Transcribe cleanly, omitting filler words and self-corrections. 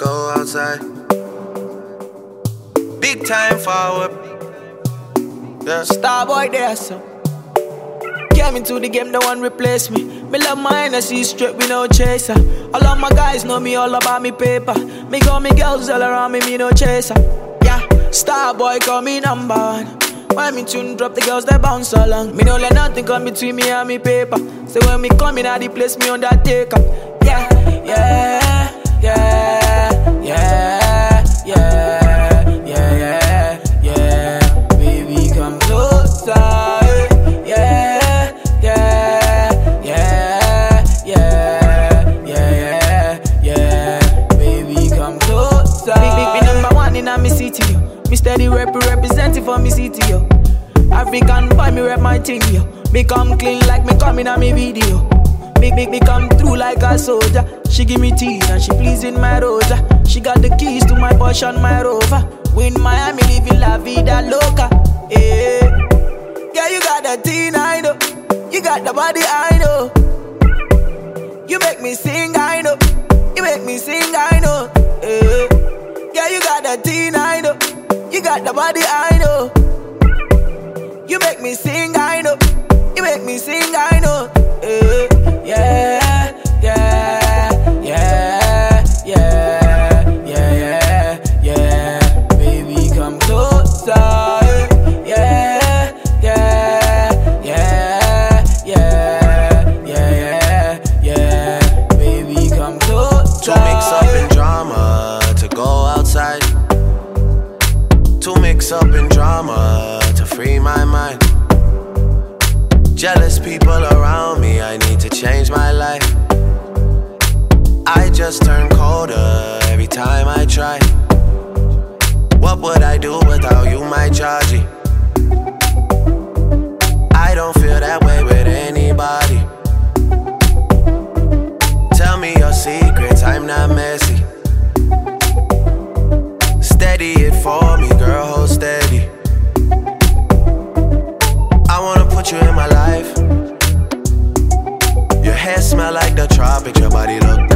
go outside. Big time forward. Yeah. Starboy there, so came into the game, no one replace me. Me love my Hennessy straight, we no chaser. All of my guys know me all about me paper. Me got me girls all around me, me no chaser. Yeah, Starboy call me number one. When me tune drop, the girls they bounce along. Me no let nothing come between me and me paper. So when me come in, the place me undertaker. Yeah, yeah, yeah, yeah, yeah, yeah, yeah, yeah. Baby, come closer. Yeah, yeah, yeah, yeah, yeah, yeah. Baby, come closer. Big number one in my city, yo. Me steady representing for me city, yo. African boy, me rep my thing, yo. Me come clean like me coming on me video. Me come through like a soldier. She give me tea and she pleasing my rosa. She got the keys to my Porsche and my Rover. We in Miami living la vida loca. Yeah, yeah, you got the teen, I know. You got the body, I know. You make me sing, I know. You make me sing, I know. Yeah, you got the teen, I know. You got the body, I know. You make me sing, I know. You make me sing, I know. Yeah, yeah, yeah, yeah, yeah, yeah. Baby, come closer. Yeah, yeah, yeah, yeah, yeah, yeah. Baby, come closer. To mix up in drama, to go outside. To mix up in drama, to free my mind. Jealous people around me, I need to change my life. I just turn colder every time I try. What would I do without you, my Georgie? I don't feel that way with anybody. Tell me your secrets, I'm not messy. Steady it for me, girl, hold steady. I wanna put you in my life. Your hair smell like the tropics, your body look